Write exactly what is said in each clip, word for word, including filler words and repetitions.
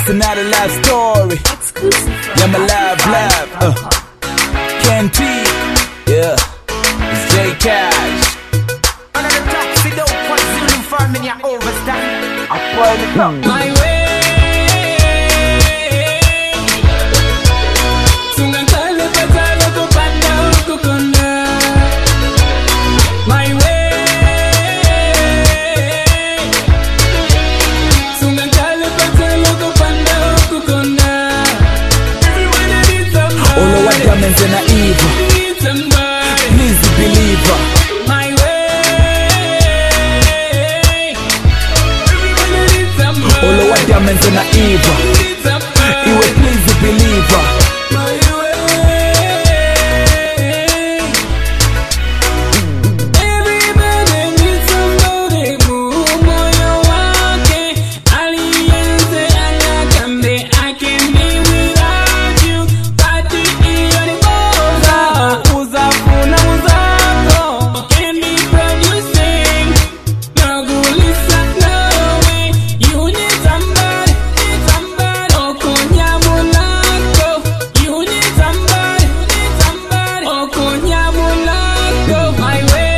It's another love story. Yeah, my love, love. Uh. Ken T. Yeah. It's J Cash. Another taxi don't put Zulu farm in your overstand. I point it up. My way. Sungantale patalo kupanda ukukunda. My way. Sungantale patalo kupanda ukukunda. Everyone needs somebody. All of what diamonds and evil. Need somebody. Please believe her. My way. Everyone needs somebody. All of what diamonds and evil. Need somebody. You will please believe her. My way. Everybody needs somebody. Moyo wake alianze anakambe. I can't be without you. Pati iyo ni boza. Uzafuna uzako. Can't be producing. Nagulisa nawe. You need somebody. Need somebody. Okonyamulako. You need somebody. Need somebody. Okonyamulako. My way.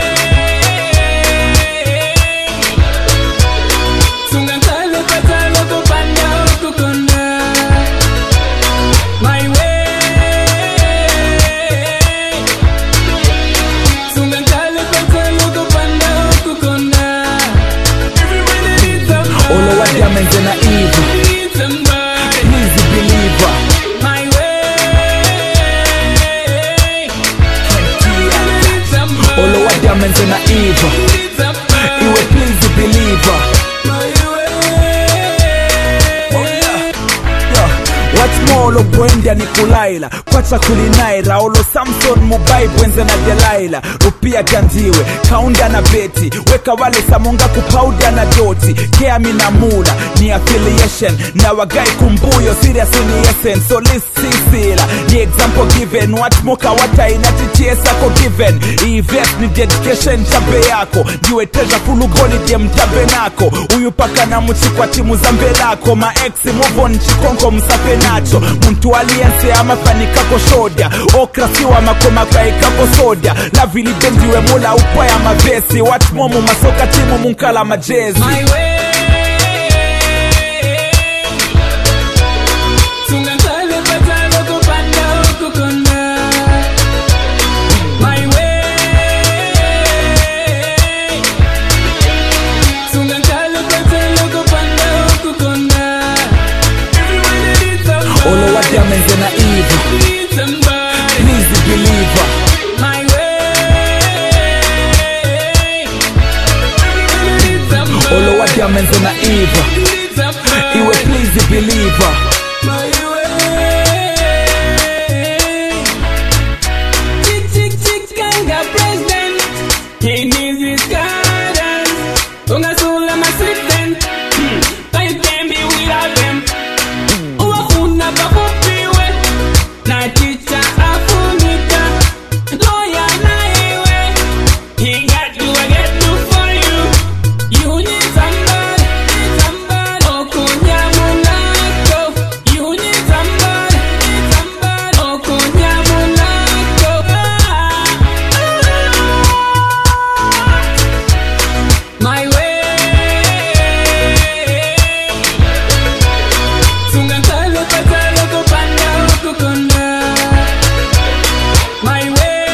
Sungantale patalo kupanda ukukunda. My way. Sungantale patalo kupanda ukukunda. Everybody needs somebody. All of what diamonds and evil. Need somebody. Please believe her. My way. Need somebody. All of what diamonds and evil. Need somebody. You will please believe her. My way. Yeah. What's more lo bwenda ni kulaila kwacha kulinaira olo Samson Mubai bwenze na Delilah rupia gandiwe kaunda na beti weka wale samonga kupauda na doti kea mina mula ni affiliation na wagai kumbuyo serious in essence so lisisila ni example given what moka wata inatitiesa ko given invest ni dedication chabe yako ndiwe teja fulugoli die mtabe nako uyu paka na mchikwa timu zambe lako ma ex move on chikonko msape nacho muntu aliyense amafanikako shoda okrasiwa makoma kaikako soda la vili bendiwe mula upa ya mavesi wat momu masoka timu munkala majezi My way. Sungantale patalo kupanda ukukunda. My way. Sungantale patalo kupanda ukukunda. Everyone needs somebody. all of what diamonds and evil Need somebody. please believe her. My way. Everyone needs somebody. All of what diamonds and evil Need somebody. you will please believe her. My way. Chick chick chick kanga president. He needs his guidance. Unga sula masiten. But you can't be without them. Uwafuna babupiwe. Na chicha afunika. Loya na iwe. He got you, I get you for you. You need somebody. Need somebody. Okonyamulako. You need somebody. Need somebody. Okonyamulako. My way. Sungantale patalo kupanda ukukunda. My way.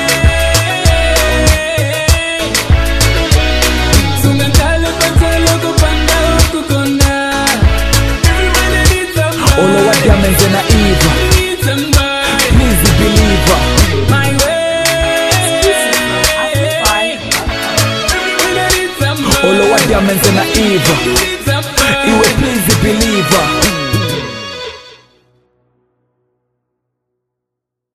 Sungantale patalo kupanda ukukunda. Everybody needs somebody. All of what diamonds and evil Need somebody. please believe her. My way. Everybody needs somebody. All of what diamonds and evil Need somebody. you will please believe her.